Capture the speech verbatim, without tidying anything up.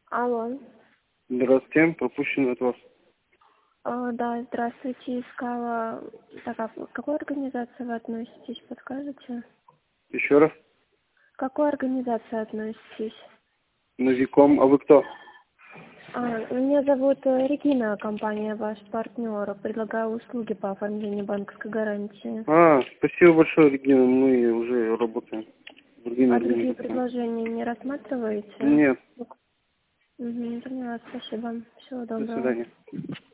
Алло. Здравствуйте, пропущен от вас. А, да, здравствуйте, искала. Так, а к какой организации вы относитесь, подскажете? Еще раз. К какой организации относитесь? Новиком, а вы кто? А, меня зовут э, Регина, компания ваш партнер. Предлагаю услуги по оформлению банковской гарантии. А, спасибо большое, Регина, мы уже работаем с другими А другие организациями. предложения не рассматриваете? Нет, Угу, поняла, спасибо. Всего до доброго. свидания.